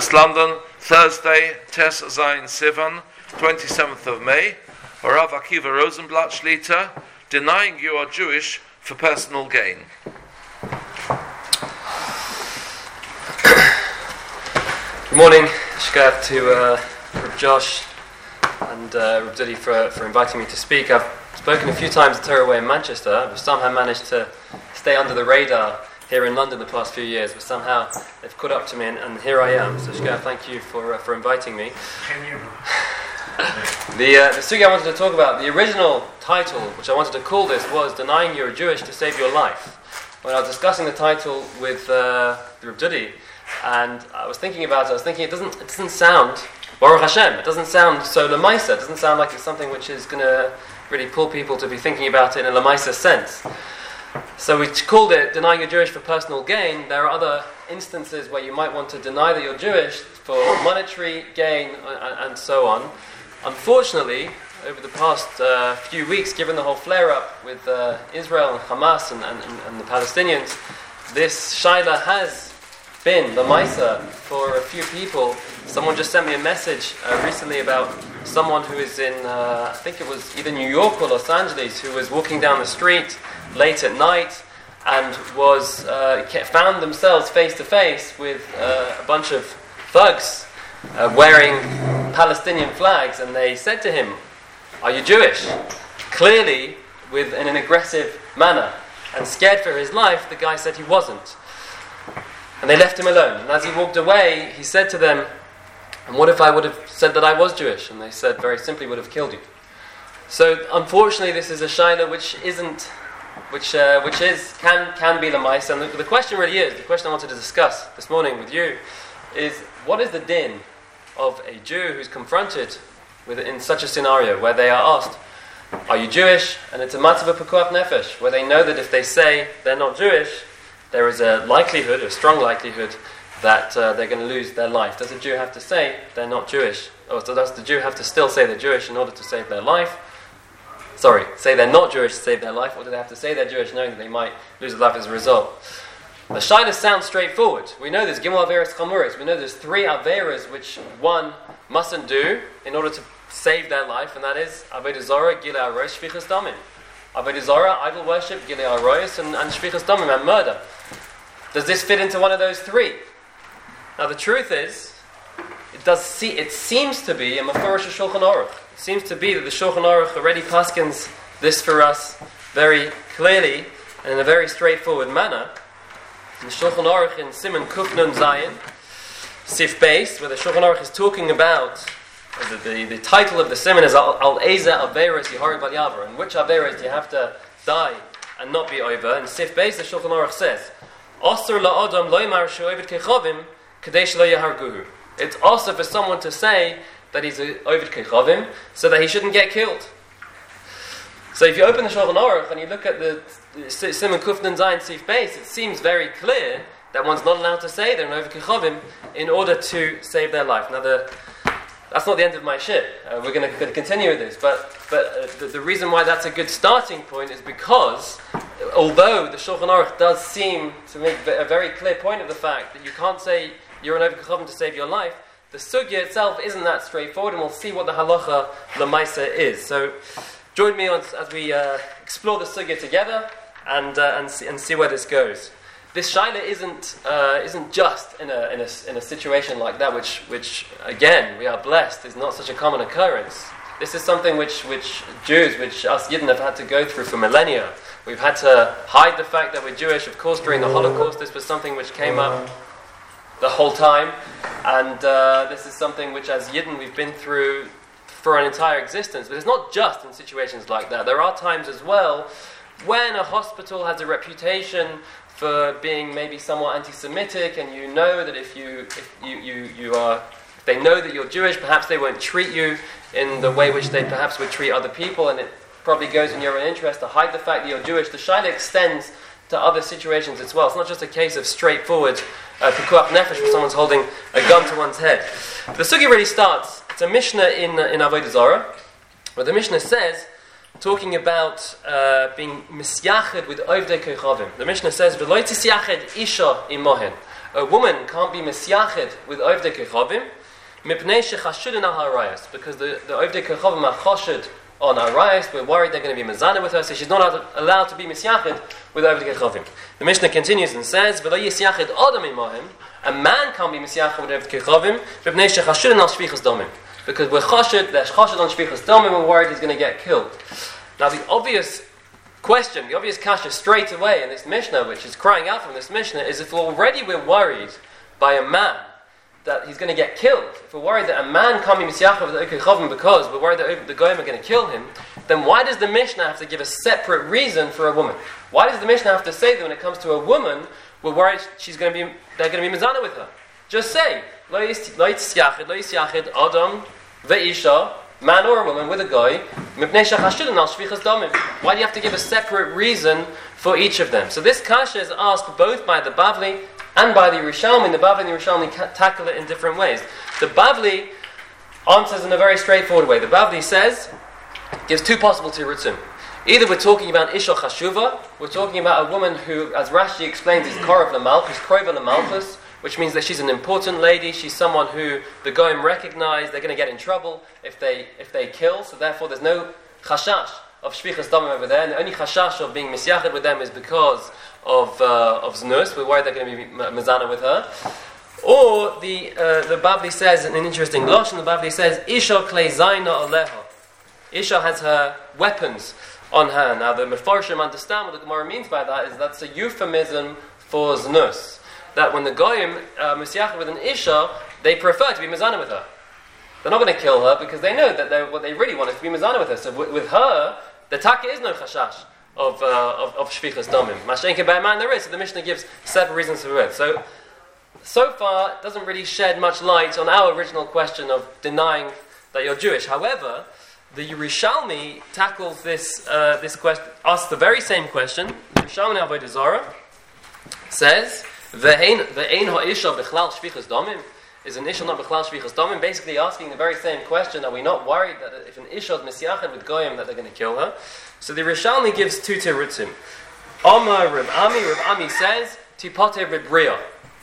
West London, Thursday, Tes Zayin Sivan, 27th of May, Rav Akiva Rosenblatt Shlita, Denying You Are Jewish for Personal Gain. Good morning, Shkar to Rav Josh and Rav Dudi for inviting me to speak. I've spoken a few times at Torah Way in Manchester, but somehow managed to stay under the radar here in London the past few years, but somehow they've caught up to me, and here I am. So Shkar, thank you for inviting me. The sugya I wanted to talk about, the original title, which I wanted to call this, was Denying You're Jewish to Save Your Life. When I was discussing the title with Rav Dudi, and I was thinking about it, it doesn't sound, Baruch Hashem, it doesn't sound so lemaisa, it doesn't sound like it's something which is going to really pull people to be thinking about it in a lemaisa sense. So we called it Denying You're Jewish for Personal Gain. There are other instances where you might want to deny that you're Jewish for monetary gain and so on. Unfortunately, over the past few weeks, given the whole flare-up with Israel and Hamas and the Palestinians, this shaila has been the Maisa for a few people. Someone just sent me a message recently about someone who is in, I think it was either New York or Los Angeles, who was walking down the street late at night and was found themselves face to face with a bunch of thugs wearing Palestinian flags, and they said to him, "Are you Jewish?" Clearly, in an aggressive manner, and scared for his life, the guy said he wasn't. And they left him alone. And as he walked away, he said to them, "And what if I would have said that I was Jewish?" And they said, very simply, "Would have killed you." So, unfortunately, this is a shaila which can be lemaisa. And the question really is, the question I wanted to discuss this morning with you is, what is the din of a Jew who's confronted in such a scenario where they are asked, "Are you Jewish?" And it's a matzav of pekuach nefesh, where they know that if they say they're not Jewish, there is a strong likelihood that they're going to lose their life. Does a Jew have to say they're not Jewish? Or does the Jew have to still say they're Jewish in order to save their life? Say they're not Jewish to save their life, or do they have to say they're Jewish knowing that they might lose their life as a result? The shaila sounds straightforward. We know there's gimel averos chamuros. We know there's 3 averos which one mustn't do in order to save their life, and that is avodah zarah, gilui arayos, shfichas damim. Avodah zarah, idol worship, gilui arayos, and shfichas damim, and murder. Does this fit into one of those 3? Now the truth is, it seems to be a mafurish Shulchan Aruch. It seems to be that the Shulchan Aruch already paskins this for us very clearly and in a very straightforward manner. In the Shulchan Aruch in Siman Kuf Nun Zayin, Sif Beis, where the Shulchan Aruch is talking about, the title of the Siman is Al Eza Averos Yehareg Bal Yavar, and which Averos do you have to die and not be over? In Sif Beis, the Shulchan Aruch says, Asur la'adam lo yimar she'ovid kechavim kadei shelo yaharguhu. It's also for someone to say that he's an ovid kechavim so that he shouldn't get killed. So if you open the Shulchan Aruch and you look at the Siman Kuf Nun Zayin Sif Beis, it seems very clear that one's not allowed to say they're an ovid kechavim in order to save their life. Now that's not the end of my shit. We're going to continue with this, but the reason why that's a good starting point is because, although the Shulchan Aruch does seem to make a very clear point of the fact that you can't say you're an ovid kechavim to save your life, the sugya itself isn't that straightforward, and we'll see what the halacha lemaisa is. So, join me as we explore the sugya together and see where this goes. This shaila isn't just in a situation like that, which again we are blessed is not such a common occurrence. This is something which Jews, which us Yidden have had to go through for millennia. We've had to hide the fact that we're Jewish. Of course, during the Holocaust, this was something which came up the whole time, and this is something which, as Yidden, we've been through for an entire existence. But it's not just in situations like that. There are times as well when a hospital has a reputation for being maybe somewhat anti-Semitic, and you know that if they know that you're Jewish, perhaps they won't treat you in the way which they perhaps would treat other people, and it probably goes in your own interest to hide the fact that you're Jewish. The shaila extends to other situations as well. It's not just a case of straightforward pekuach nefesh where someone's holding a gun to one's head. The sugya really starts, it's a Mishnah in Avodah Zarah, where the Mishnah says, talking about being misyached with ovdei kechavim. The Mishnah says, "V'lo tisyached isha imohen." a woman can't be misyached with Ovdei Kechavim, mipnei shechashudin al harayos, because the Ovdei Kechavim are chashud on harayos, we're worried they're going to be mezana with her, so she's not allowed to be misyached with Ovdei Kechavim. The Mishnah continues and says, v'lo yisyached adam imahim, a man can't be misyached with Ovdei Kechavim, mipnei shechashudin al shvichas damim, because we're chashud, there's chashud on shvichas damim, we're worried he's going to get killed. Now the obvious question, the obvious kasha straight away in this Mishnah, which is crying out from this Mishnah, is if already we're worried by a man that he's going to get killed, if we're worried that a man can't be misyached with the Kechavim because we're worried that the Goyim are going to kill him, then why does the Mishnah have to give a separate reason for a woman? Why does the Mishnah have to say that when it comes to a woman, we're worried they're going to be mezana with her? Just say, lo yisyachid adam ve'isha, man or a woman with a guy, why do you have to give a separate reason for each of them? So this kasha is asked both by the Bavli and by the Yerushalmi. The Bavli and the Yerushalmi tackle it in different ways. The Bavli answers in a very straightforward way. The Bavli says, gives two possible tirutzim. Either we're talking about Isha Chashuva, we're talking about a woman who, as Rashi explains, is Korov Lamalchus, Krova Lamalchus, which means that she's an important lady, she's someone who the Goyim recognize, they're going to get in trouble if they kill, so therefore there's no chashash of shvichas damim over there, and the only chashash of being misyached with them is because of znus, we're worried they're going to be mezana with her. Or the Bavli says, in an interesting lashon, the Bavli says, Isha klei zayna aleha. Isha has her weapons on her. Now the Mefarshim understand what the Gemara means by that, is that's a euphemism for znus. That when the Goyim misyached with an Isha, they prefer to be mezana with her. They're not going to kill her because they know that what they really want is to be mezana with her. So with her, the taka is no chashash of shvichas damim. Mashenke by man there is. So the Mishnah gives separate reasons for it. So far, it doesn't really shed much light on our original question of denying that you're Jewish. However, the Yerushalmi tackles this question, asks the very same question. The Yerushalmi Avodah Zarah says, Ve'ein ha'isha b'chlal shvichas damim? Is an isha not b'chlal shvichas damim? Basically asking the very same question, are we not worried that if an isha is misyached with goyim that they're going to kill her? So the Rishalmi gives two terutzim. Amar Reb Ami says, Tipote Reb Bria.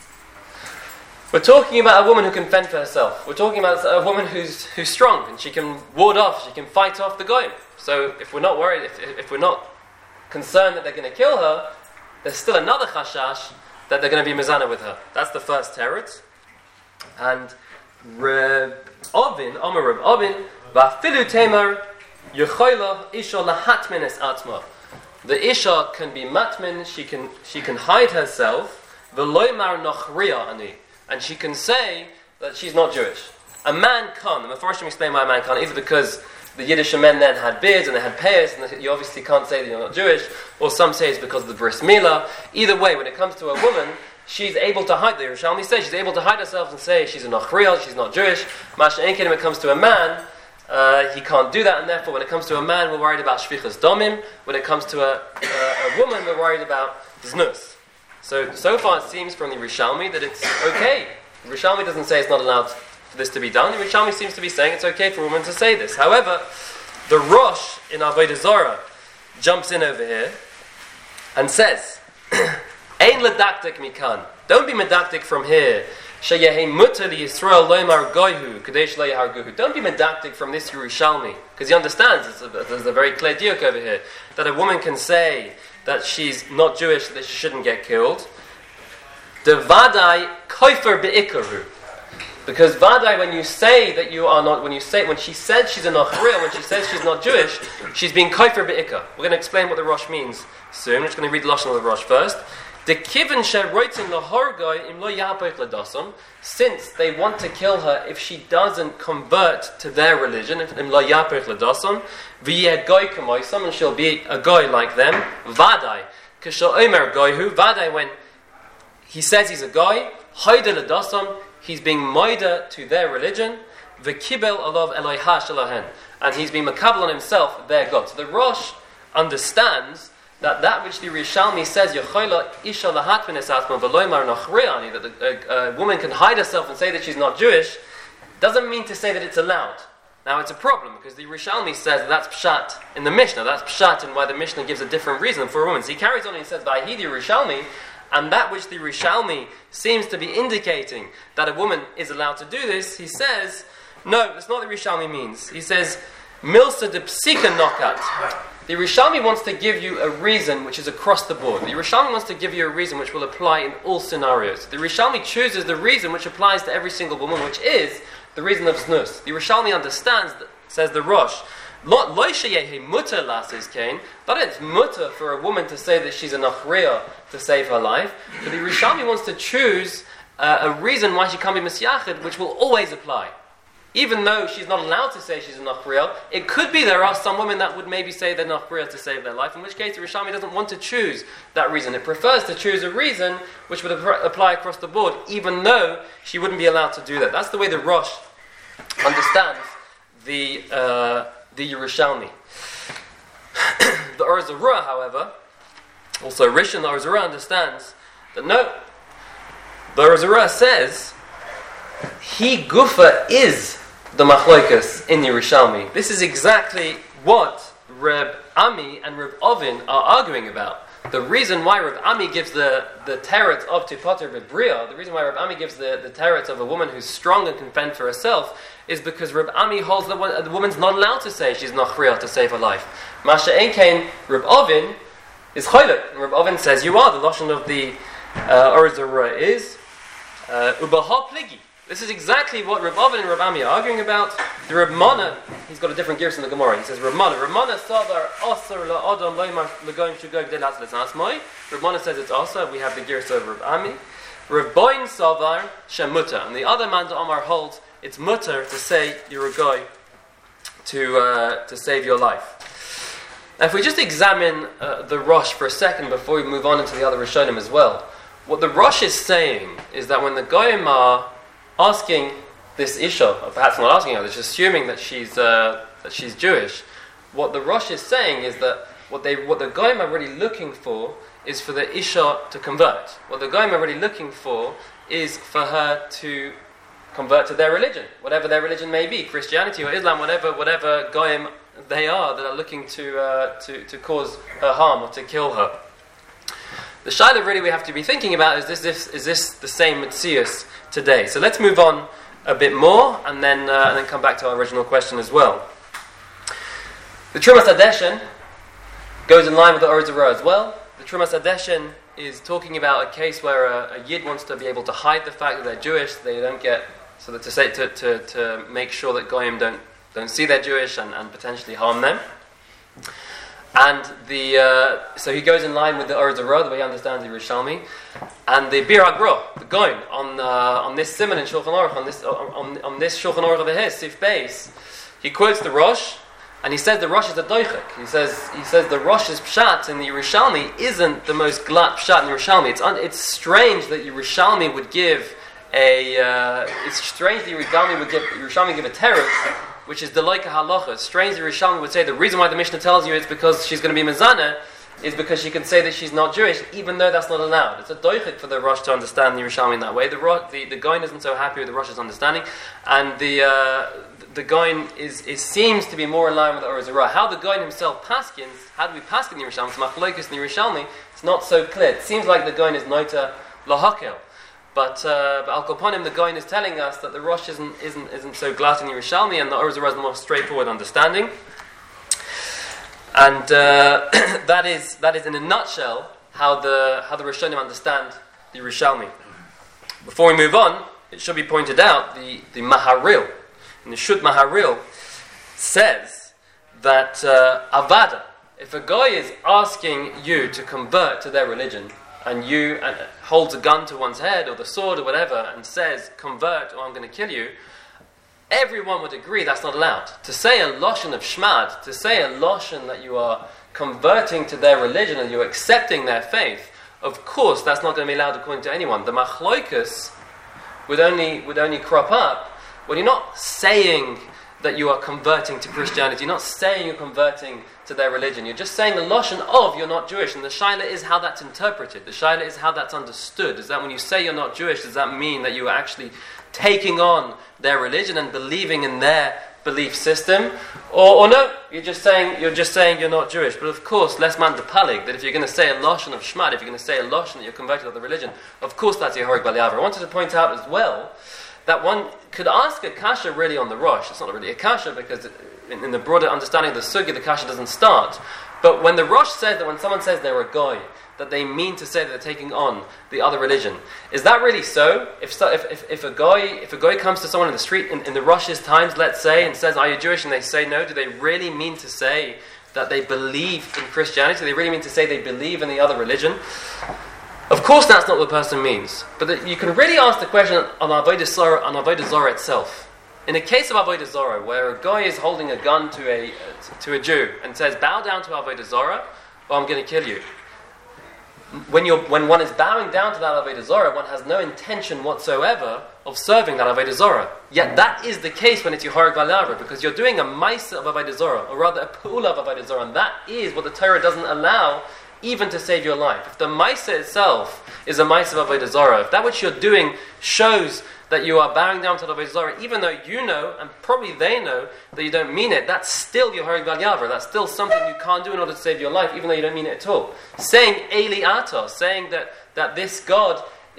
We're talking about a woman who can fend for herself. We're talking about a woman who's strong and she can ward off, she can fight off the goyim. So if we're not worried, if we're not concerned that they're going to kill her, there's still another chashash that they're going to be mezana with her. That's the first terut. And Reb Ovin, Amar Reb Ovin, Va'afilu Temar Yechoila Isha lahatmin es atma. The Isha can be matmin, she can hide herself, V'loimar nochriya ani, and she can say that she's not Jewish. A man can't. The Mefarshim explain why a man can't, either because the Yiddish men then had beards and they had payas, and you obviously can't say that you're not Jewish, or some say it's because of the bris milah. Either way, when it comes to a woman, she's able to hide. The Yerushalmi says she's able to hide herself and say she's a Nachriya, she's not Jewish. Masha Enkin, when it comes to a man, he can't do that, and therefore when it comes to a man, we're worried about shvichas damim. When it comes to a woman, we're worried about znus. So far it seems from the Rishalmi that it's okay. The Rishalmi doesn't say it's not allowed for this to be done. The Rishalmi seems to be saying it's okay for a woman to say this. However, the Rosh in Avodah Zarah jumps in over here and says, Ein ledaktik mikan. Don't be medaktik from here. Sheyehei mutar li Yisrael loymar goyhu kadesh lo yaharguhu. Don't be medaktik from this Yerushalmi, because he understands there's a very clear diuk over here that a woman can say that she's not Jewish, that she shouldn't get killed. The vadai koifer beikaru, because vadai, when you say that you are not, when she said she's a nachriya, when she says she's not Jewish, she's being koifer beikar. We're going to explain what the Rosh means soon. We're just going to read the lashon of the Rosh first. The kiven sheroitzin lahorgoi im lo yapoich ladasam, since they want to kill her if she doesn't convert to their religion, im lo yapoich ladasam, v'yeh goy kamoisam, and she'll be a goy like them. Vadai k'shal omer goyhu, vadai, when he says he's a goy, hoide ladasam, he's being moida to their religion, v'kibel alav eloiha shalahen, and he's being makabel on himself their God. So the Rosh understands that which the Rishalmi says, Yechoila isha lahatmin es atma v'loimar nachriani, that a woman can hide herself and say that she's not Jewish, doesn't mean to say that it's allowed. Now it's a problem, because the Rishalmi says that's pshat in the Mishnah, that's pshat in why the Mishnah gives a different reason for a woman. So he carries on and he says, Va'hidi Rishalmi, and that which the Rishalmi seems to be indicating that a woman is allowed to do this, he says, no, that's not what the Rishalmi means. He says, Milsa de Psika Nokat. The Rishalmi wants to give you a reason which is across the board. The Rishalmi wants to give you a reason which will apply in all scenarios. The Rishalmi chooses the reason which applies to every single woman, which is the reason of znus. The Rishalmi understands, says the Rosh, that it's mutter for a woman to say that she's a nachriya to save her life, but the Rishalmi wants to choose a reason why she can't be misyachid, which will always apply. Even though she's not allowed to say she's a nachriya, it could be there are some women that would maybe say they're nachriya to save their life, in which case the Rishalmi doesn't want to choose that reason. It prefers to choose a reason which would apply across the board, even though she wouldn't be allowed to do that. That's the way the Rosh understands the Yerushalmi. The Or Zarua, however, also Rishon, the Or Zarua understands that no, the Or Zarua says he gufa is the machloikas in the Yerushalmi. This is exactly what Reb Ami and Reb Ovin are arguing about. The reason why Reb Ami gives the teretz of Tipater B'Bria, the reason why Reb Ami gives the teretz of a woman who's strong and can fend for herself, is because Reb Ami holds that the woman's not allowed to say she's nachriya to save her life. Masha Einkein, Reb Ovin is choylek. And Reb Ovin says, you are. The lashon of the Or Zarua is ubaha pligi. This is exactly what Reb Ovin and Reb Ami are arguing about. The Reb Mana, he's got a different gears in the Gemara. He says, Reb Mana savar asar la'adam loymar l'goyim shugog delas l'sasmoi. Reb Mana says it's also. We have the gears of Reb Ami. Reb Boin savar shemuta. And the other man to Omar holds it's mutter to say you're a guy to save your life. Now, if we just examine the Rosh for a second before we move on into the other Rishonim as well, what the Rosh is saying is that when the Goyim are asking this Isha, or perhaps not asking her, just assuming that she's Jewish, what the Rosh is saying is that what the Goyim are really looking for is for the Isha to convert. What the Goyim are really looking for is for her to convert to their religion, whatever their religion may be, Christianity or Islam, whatever Goyim they are that are looking to cause her harm or to kill her. The shaila really we have to be thinking about is this the same Metzius today? So let's move on a bit more and then come back to our original question as well. The Trumas Hadeshen goes in line with the Or Zarua as well. The Trumas Hadeshen is talking about a case where a Yid wants to be able to hide the fact that they're Jewish, they don't get, so that to make sure that Goyim don't see they're Jewish and potentially harm them. And so he goes in line with the Or Zarua, the way he understands the Yerushalmi, and the Bir HaGra, the Goyim, on this Siman in Shulchan Aruch, on this Shulchan Aruch of the His, Sif Beis, he quotes the Rosh, and he says the Rosh is a doichek. He says the Rosh's pshat in the Yerushalmi isn't the most glat pshat in the Yerushalmi. It's strange that Yerushalmi would give Yerushalmi give a teretz, which is the loika halacha. Strange, the Yerushalmi would say the reason why the Mishnah tells you it's because she's going to be mezana is because she can say that she's not Jewish, even though that's not allowed. It's a doichik for the Rosh to understand the Yerushalmi in that way. The Goin isn't so happy with the Rosh's understanding, and the Goin seems to be more in line with the Or Zarua. How the Goin himself paskins, how do we paskin the Yerushalmi? It's machlokes in the Yerushalmi. It's not so clear. It seems like the Goin is noita lahakel. But Al Koponim, the Goin is telling us that the Rosh isn't so glat in Yerushalmi, and the Or Zarua is the more straightforward understanding. And that is in a nutshell how the Rishonim understand the Yerushalmi. Before we move on, it should be pointed out the Maharil, in the Shut Maharil, says that Avada, if a guy is asking you to convert to their religion, and you holds a gun to one's head or the sword or whatever and says, convert or I'm going to kill you, everyone would agree that's not allowed. To say a lashon of shmad, to say a lashon that you are converting to their religion and you're accepting their faith, of course that's not going to be allowed according to anyone. The machloikus would only crop up when you're not saying that you are converting to Christianity, you're not saying you're converting to their religion, you're just saying the lashon of you're not Jewish, and the shaila is how that's interpreted, the shaila is how that's understood. Is that when you say you're not Jewish, does that mean that you are actually taking on their religion and believing in their belief system, or no, you're just saying you're not Jewish. But of course, less man de palig, that if you're going to say a lashon of shmad, if you're going to say a lashon that you're converted to the religion, of course that's your Horeg Bal Yaver. I wanted to point out as well that one could ask a kasha really on the Rosh. It's not really a kasha because in the broader understanding of the sugya, the kasha doesn't start. But when the Rosh says that when someone says they're a goy, that they mean to say that they're taking on the other religion, is that really so? If a goy comes to someone in the street in the Rosh's times, let's say, and says, "Are you Jewish?" and they say no, do they really mean to say that they believe in Christianity? Do they really mean to say they believe in the other religion? Of course, that's not what the person means. But you can really ask the question on Avodah Zarah itself. In the case of Avodah Zarah, where a guy is holding a gun to a Jew and says, "Bow down to Avodah Zarah, or I'm going to kill you." When one is bowing down to that Avodah Zarah, one has no intention whatsoever of serving that Avodah Zarah. Yet that is the case when it's your Horeg Bal Yaver, because you're doing a Maisa of Avodah Zarah, or rather a Pa'ula of Avodah Zarah, and that is what the Torah doesn't allow even to save your life. If the Maisa itself is a Maisa of Avodah Zarah, if that which you're doing shows that you are bowing down to the Avodah Zarah, even though you know, and probably they know, that you don't mean it, that's still your Horeg Bal Yaver. That's still something you can't do in order to save your life, even though you don't mean it at all. Saying Eli Atos, saying that this God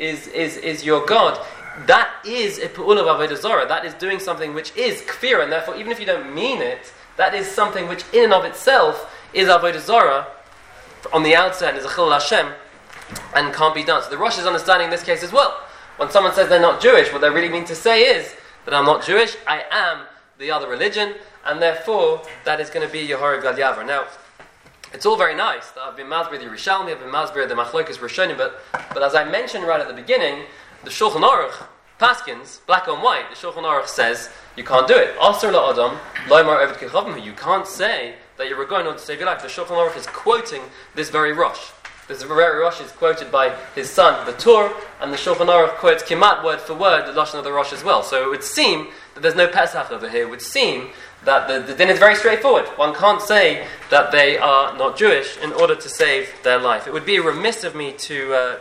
is your God, that is a Pa'ula of Avodah Zarah. That is doing something which is kfir, and therefore, even if you don't mean it, that is something which in and of itself is Avodah Zarah on the outset, and is a Chilul Hashem, and can't be done. So the Rosh is understanding this case as well. When someone says they're not Jewish, what they really mean to say is that I'm not Jewish, I am the other religion, and therefore that is going to be your Horeg Bal Yaver. Now, it's all very nice that I've been masbir the Yerushalmi, I've been masbir the Machlokes Rishonim, but as I mentioned right at the beginning, the Shulchan Aruch, Paskins, black on white, the Shulchan Aruch says you can't do it. Asur la'adam, lo'imar eved kechavim, you can't say that you're going on to save your life. The Shulchan Aruch is quoting this very Rosh. This very Rosh is quoted by his son, the Tur, and the Shulchan Aruch quotes Kimat word for word the Lashon of the Rosh as well. So it would seem that there's no Pesach over here. It would seem that the din is very straightforward. One can't say that they are not Jewish in order to save their life. It would be remiss of me to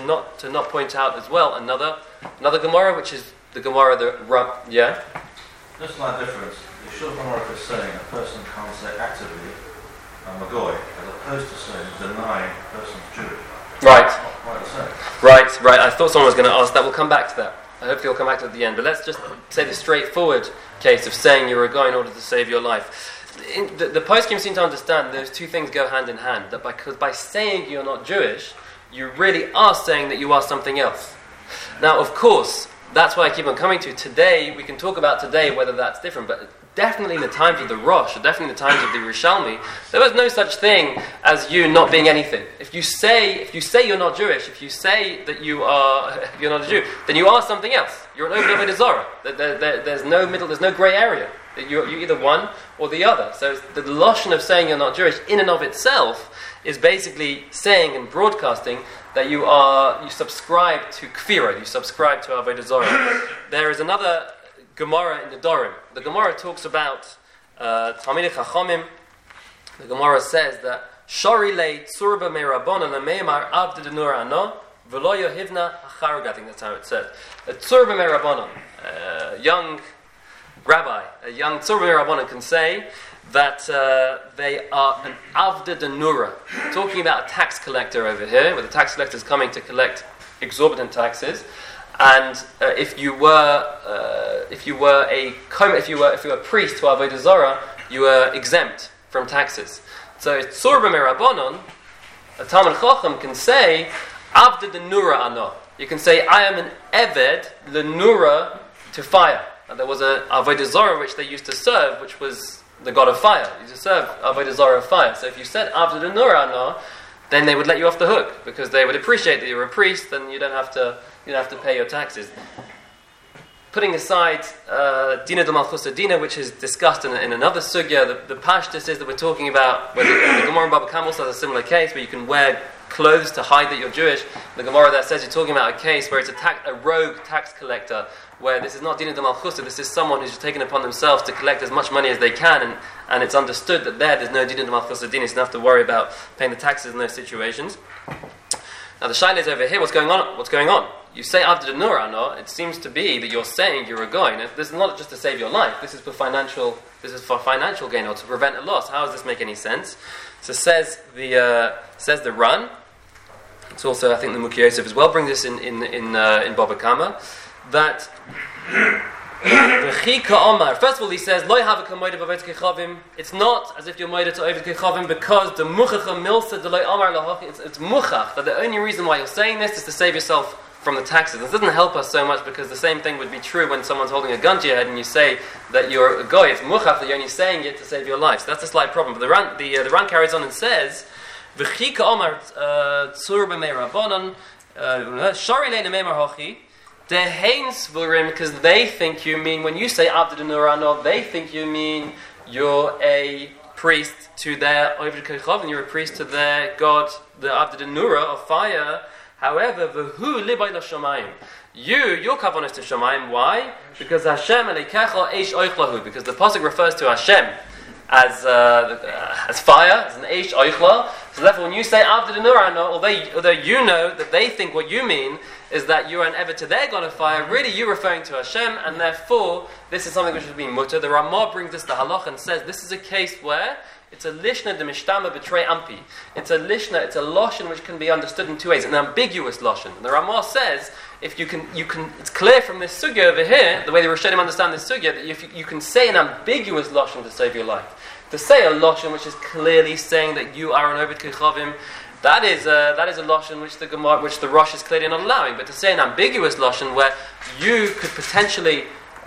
not point out as well another Gemara, which is the Gemara yeah. Just a slight difference. The Shulchan Aruch is saying a person can't say actively I'm a goy, as opposed to saying denying a person's Jewish. Right. It's not quite the same. Right. I thought someone was going to ask that. We'll come back to that. I hope you'll come back to it at the end. But let's just say the straightforward case of saying you're a guy in order to save your life. The poskim seem to understand those two things go hand in hand. That because by saying you're not Jewish, you really are saying that you are something else. Now, of course, that's why I keep on coming to today. We can talk about today whether that's different, but definitely in the times of the Rosh, or definitely in the times of the Yerushalmi, there was no such thing as you not being anything. If you say you're not Jewish, if you say that you're not a Jew, then you are something else. You're an Avodah Zarah. There's no middle, there's no grey area. You're either one or the other. So the lashon of saying you're not Jewish in and of itself is basically saying and broadcasting that you subscribe to kfira, you subscribe to Avodah Zarah. There is another Gemara in the Dorim. The Gemara talks about Talmidei Chachamim. The Gemara says that Shari lei tzurba me'rabona le'meimar avda denur ano v'lo yohivna acharug. I think that's how it says. A tzurba me'rabona, a young rabbi, a young tzurba me'rabona can say that they are an avda denura. Talking about a tax collector over here, where the tax collector is coming to collect exorbitant taxes. And if you were a priest to Avodah Zarah, you were exempt from taxes. So Tzur b'merabonon, a Talmid Chacham can say Avda denura ano. You can say I am an eved lenura to fire. And there was a Avodah Zarah which they used to serve, which was the god of fire. You used to serve Avodah Zarah of fire. So if you said Avda denura ano, then they would let you off the hook because they would appreciate that you're a priest and you don't have to pay your taxes. Putting aside Dina de Malchus Dina, which is discussed in another sugya, the pashtus is that we're talking about where the Gemara in Baba Kama also has a similar case where you can wear clothes to hide that you're Jewish. The Gemara there says you're talking about a case where it's a rogue tax collector, where this is not Dina de Malchus, this is someone who's taken upon themselves to collect as much money as they can, and it's understood that there's no Dina de Malchus Dina, so you don't have to worry about paying the taxes in those situations. Now the shaila is over here, what's going on? you say Avdei Nur Ano, it seems to be that you're saying you're a goy. Now, this is not just to save your life. This is for financial gain or to prevent a loss. How does this make any sense? So says the Ran. It's also, I think, the Muki Yosef as well. Bring this in Baba Kama that. First of all, he says, it's not as if you're moeded to Oved Kechavim because the muchacha milsa de loy amar lahach. It's muchach that the only reason why you're saying this is to save yourself from the taxes. This doesn't help us so much because the same thing would be true when someone's holding a gun to your head and you say that you're a goy. It's muchach that you're only saying it to save your life. So that's a slight problem. But the Ran carries on and says, "V'chika amar tzur b'mei rabbanon shari leina meimar hochi." Because they think you mean, when you say Avdei Nur Ano, they think you mean you're a priest to their Oved Kechavim, you're a priest to their god, the Avdei Nur of fire. However, v'hu libay l'shamayim. Your kavanah is to Shamayim. Why? Because Hashem aleikecha eish oichlahu. Because the pasuk refers to Hashem as fire, as an eish oichla. So therefore, when you say Avdei Nur Ano, although you know that they think what you mean is that you are an ever to their god of fire, really you're referring to Hashem, and therefore this is something which has been mutter. The Ramah brings this to halach and says this is a case where it's a lishna de mishtama betray ampi. It's a lishna, it's a lashon which can be understood in two ways, an ambiguous lashon. The Ramah says if you can, it's clear from this sugya over here, the way the Rishonim understand this sugya, that if you can say an ambiguous lashon to save your life. To say a lashon which is clearly saying that you are an Oved Kechavim, that is a lashon which the Rosh is clearly not allowing. But to say an ambiguous lashon where you could potentially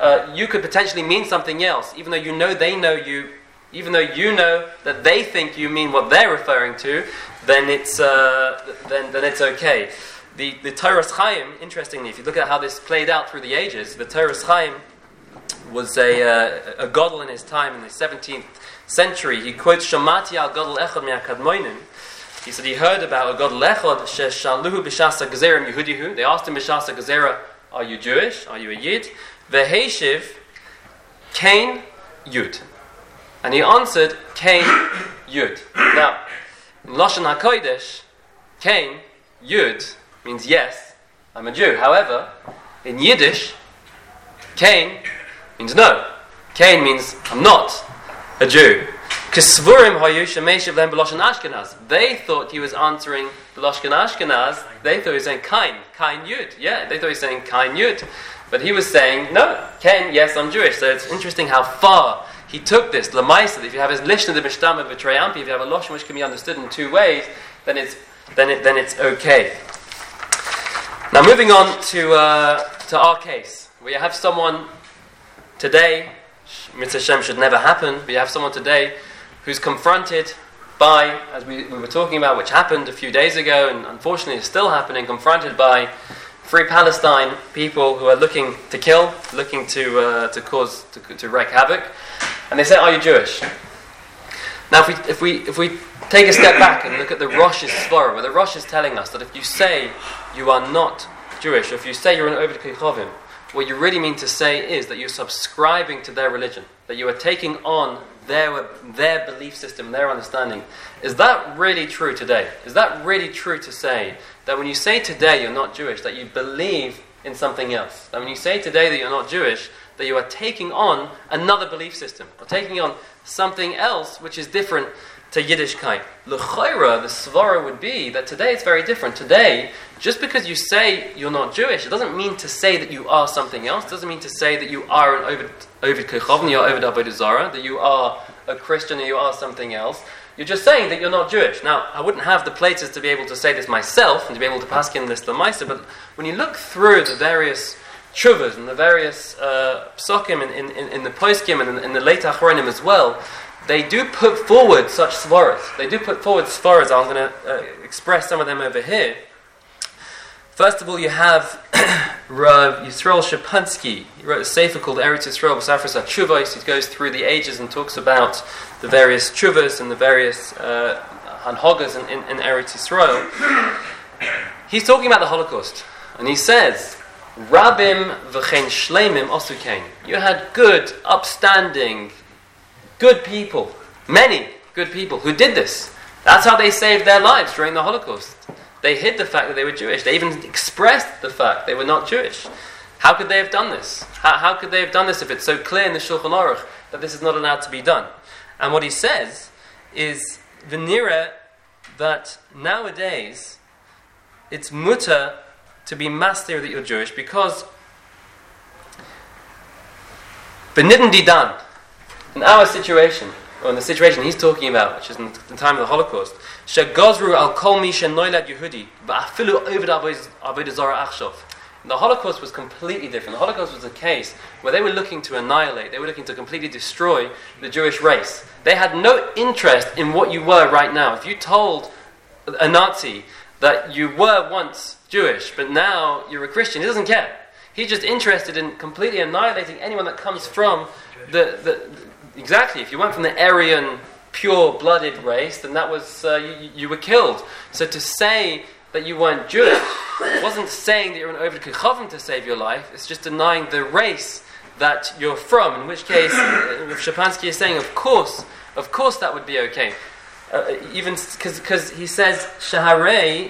mean something else, even though you know they know you, even though you know that they think you mean what they're referring to, then it's okay. The Toras Chaim, interestingly, if you look at how this played out through the ages, the Toras Chaim was a gadol in his time in the 17th century. He quotes Shamati al gadol echad me'akadmoinim. He said he heard about a gadol echad sheshaluhu b'shasa gezerim Yehudihu. They asked him b'shasa gezerah, are you Jewish? Are you a Yid? V'heishiv Kain Yud. And he answered, Kain Yud. Now, in Lashon HaKodesh, Kain Yud means yes, I'm a Jew. However, in Yiddish, Kain means no. Kain means I'm not a Jew. They thought he was answering B'lashon Ashkenaz. They thought he was saying Kain Yud. Yeah, they thought he was saying Kain Yud. But he was saying, no, Kain, yes, I'm Jewish. So it's interesting how far he took this. Lamaisa, if you have his lishna de mishtama v'treyampi, if you have a lashon which can be understood in two ways, then it's okay. Now moving on to our case, we have someone today, Mitzvah Shem should never happen, but you have someone today who's confronted by, as we were talking about, which happened a few days ago, and unfortunately is still happening, confronted by Free Palestine people who are looking to kill, looking to wreak havoc, and they say, "Are you Jewish?" Now, if we take a step back and look at the Rosh's svara, where the Rosh is telling us that if you say you are not Jewish, or if you say you're an Oved Kechavim, what you really mean to say is that you're subscribing to their religion, that you are taking on their belief system, their understanding. Is that really true today? Is that really true to say that when you say today you're not Jewish, that you believe in something else? That when you say today that you're not Jewish, that you are taking on another belief system, or taking on something else which is different to Yiddishkeit. L'chayra, the svara would be that today it's very different. Today, just because you say you're not Jewish, it doesn't mean to say that you are something else. It doesn't mean to say that you are an Oved Kechavim, you're Oved Avodah Zarah, that you are a Christian or you are something else. You're just saying that you're not Jewish. Now, I wouldn't have the places to be able to say this myself and to be able to pass in this Lamaisa, but when you look through the various tshuvas and the various psokim in the poskim and in the late achronim as well, they do put forward such svaras. They do put forward svaras. I'm going to express some of them over here. First of all, you have Rav Yisrael Shapansky. He wrote a sefer called Eretz Yisrael B'Safras HaTshuvos. He goes through the ages and talks about the various tshuvas and the various hanhogas in Eretz Yisrael. He's talking about the Holocaust. And he says, Rabim v'chein shleimim osukein. You had good, upstanding, good people, many good people who did this. That's how they saved their lives during the Holocaust. They hid the fact that they were Jewish. They even expressed the fact they were not Jewish. How could they have done this? How could they have done this if it's so clear in the Shulchan Aruch that this is not allowed to be done? And what he says is, v'nira, that nowadays it's mutter to be master that you're Jewish because b'nidin didan, in our situation, or in the situation he's talking about, which is in the time of the Holocaust, shegazru al kol mi shenoilad Yehudi ba'afilu oved avodah zarah achshov. The Holocaust was completely different. The Holocaust was a case where they were looking to annihilate, they were looking to completely destroy the Jewish race. They had no interest in what you were right now. If you told a Nazi that you were once Jewish, but now you're a Christian, he doesn't care. He's just interested in completely annihilating anyone that comes from exactly, if you went from the Aryan, pure-blooded race, then that was, you were killed. So to say that you weren't Jewish wasn't saying that you're an Oved Kechavim to save your life, it's just denying the race that you're from, in which case, Rav Shapansky is saying, of course that would be okay. Even because he says, Shaharei,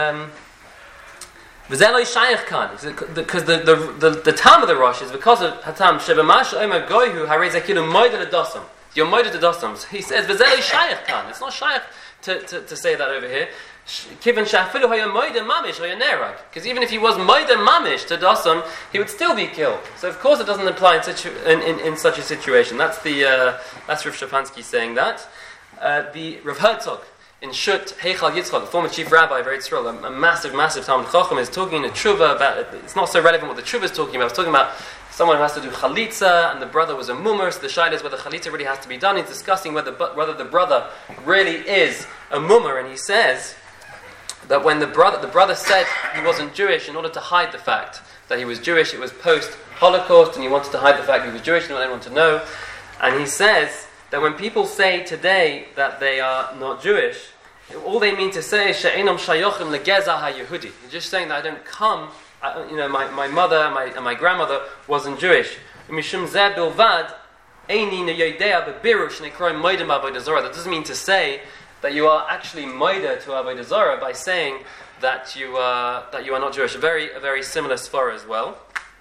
because the time of the Rosh is because of Hatam Shebamash Omer Goyhu Harei Zakilu Moed Ledosam. You're Moed Ledosam. He says V'zeloi Shayach Kan. It's not Shayach to say that over here. Kivan Shafilu Hoya Moed Mamish Hoya Nerag. Because even if he was Moed Mamish to Dosam, he would still be killed. So of course it doesn't apply in such a situation. That's Rav Shapansky saying that. The Rav Herzog in Shut Heichal Yitzchak, the former chief rabbi of Eretz Yisrael, a massive Talmud Chacham, is talking in a tshuva about, it's not so relevant what the tshuva is talking about, it's talking about someone who has to do chalitza, and the brother was a mummer, so the shaila is whether chalitza really has to be done. He's discussing whether the brother really is a mummer, and he says that when the brother said he wasn't Jewish in order to hide the fact that he was Jewish, it was post-Holocaust, and he wanted to hide the fact he was Jewish, and didn't want anyone to know, and he says that when people say today that they are not Jewish, all they mean to say is she'enam shayochim legeza ha-Yehudi. They're just saying that I don't come. My mother and my grandmother wasn't Jewish. Mishum zeh bilvad eini neyodea bebiru shnekroim moedem avodah zarah. That doesn't mean to say that you are actually moeder to avodah zarah by saying that you are not Jewish. A very similar svara as well.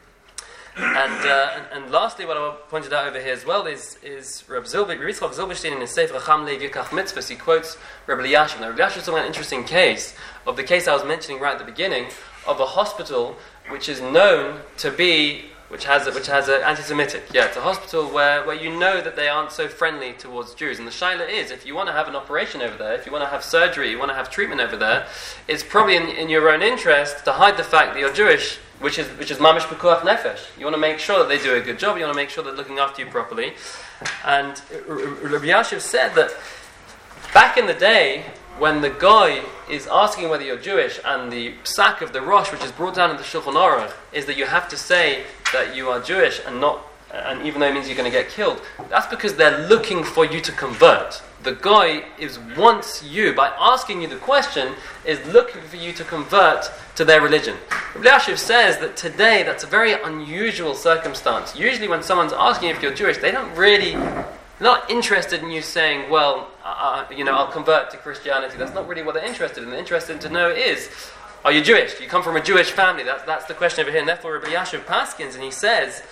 And lastly, what I pointed out over here as well is Reb Yitzchak Zilberstein in his Sefer Chacham Lev Yikach Mitzvahs. He quotes Reb Eliashiv. Now, Reb Eliashiv is talking about an interesting case of the case I was mentioning right at the beginning of a hospital which is known to be which has an anti-Semitic. Yeah, it's a hospital where you know that they aren't so friendly towards Jews. And the shaila is, if you want to have an operation over there, if you want to have surgery, you want to have treatment over there, it's probably in your own interest to hide the fact that you're Jewish, which is mamish pekuach nefesh. You want to make sure that they do a good job. You want to make sure they're looking after you properly. And Rabbi Yashiv said that back in the day, when the guy is asking whether you're Jewish, and the psak of the Rosh, which is brought down in the Shulchan Aruch, is that you have to say that you are Jewish and even though it means you're going to get killed, that's because they're looking for you to convert. The guy wants you, by asking you the question, is looking for you to convert to their religion. Rabbi Yashiv says that today that's a very unusual circumstance. Usually when someone's asking if you're Jewish, they're not interested in you saying, well, I'll convert to Christianity. That's not really what they're interested in. They're interested to know is, are you Jewish? Do you come from a Jewish family? That's the question over here. And therefore Rabbi Yashiv paskins, and he says,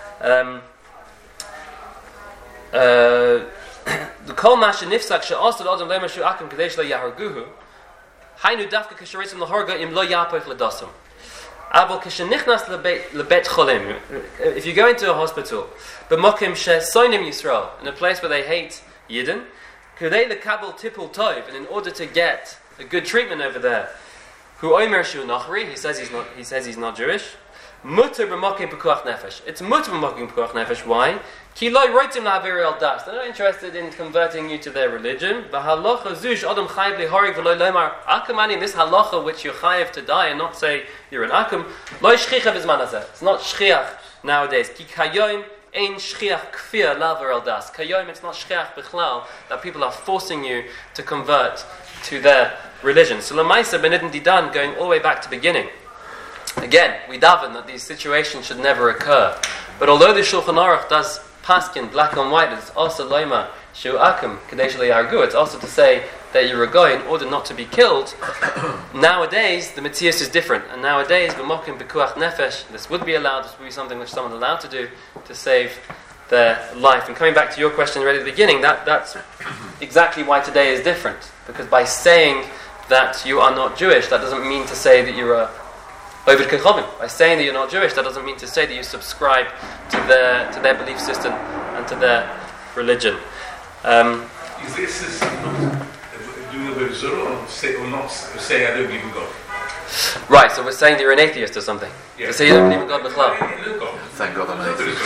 the kol masha nifsak she'asad adam lo mashu akim kadesh lo yaharguhu haynu dafka k'sharitzim lahorga im lo yapoich ledasam abel k'shenichnas lebet cholim. If you go into a hospital b'mokim she'soinim Yisrael, in a place where they hate Yidden, k'dei lekabel tipul tov, and in order to get a good treatment over there, hu omer shu nachri, he says he's not Jewish. Mutter b'mokim pekuach nefesh. It's mutter b'mokim pekuach nefesh. Why? Ki lo roitzim la'averi al das. They're not interested in converting you to their religion. V'halacha zush adam chayiv liharig v'lo lomar akamani. This halacha which you're chayiv to die and not say you're an akum. Lo shchicha b'zman hazeh. It's not shchiach nowadays. Ki kayom ein shchiach kfir la'aver al das. Kayom, it's not shchiach b'chlal that people are forcing you to convert to their religion. So l'maisa benidin didan, going all the way back to beginning. Again, we daven that these situations should never occur. But although the Shulchan Aruch does paskin black on white, it's also loima Shu Akum, Kadesh Le'Yargu. It's also to say that you're a guy in order not to be killed. Nowadays, the Matthias is different. And nowadays, B'mokim B'kuach Nefesh, this would be allowed, this would be something which someone's allowed to do to save their life. And coming back to your question right at the beginning, that's exactly why today is different. Because by saying that you are not Jewish, that doesn't mean to say that you're a Ovid Kechovim. By saying that you're not Jewish, that doesn't mean to say that you subscribe to their belief system and to their religion. Is this doing a bit of Zorah or not say I don't believe in God? Right, so we're saying that you're an atheist or something. Yeah. To say you don't believe in God B'chlal. Thank God I'm an atheist.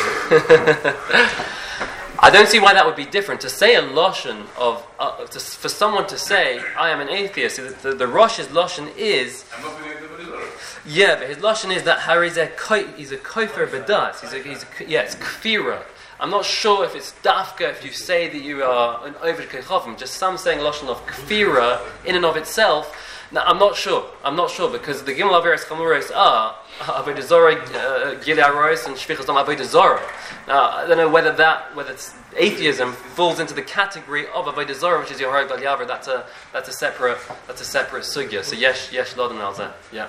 I don't see why that would be different. To say a lashon of for someone to say I am an atheist, the Rosh's lashon is. I'm not believing in Zorah. Yeah, but his lashon is that he's a kofer b'das. It's kfira. I'm not sure if it's dafka if you say that you are an Ovid Kechovim. Just some saying lashon of kfira in and of itself. Now, I'm not sure because the Gimel Averes Chamuros are Avodah Zorah, Gilei Aros, and Shvichas Dam Avodah Zorah. Now, I don't know whether it's atheism falls into the category of Avodah Zorah, which is your Harag Bal Yaver. That's a separate sugya. So yesh loden al zeh. Yeah.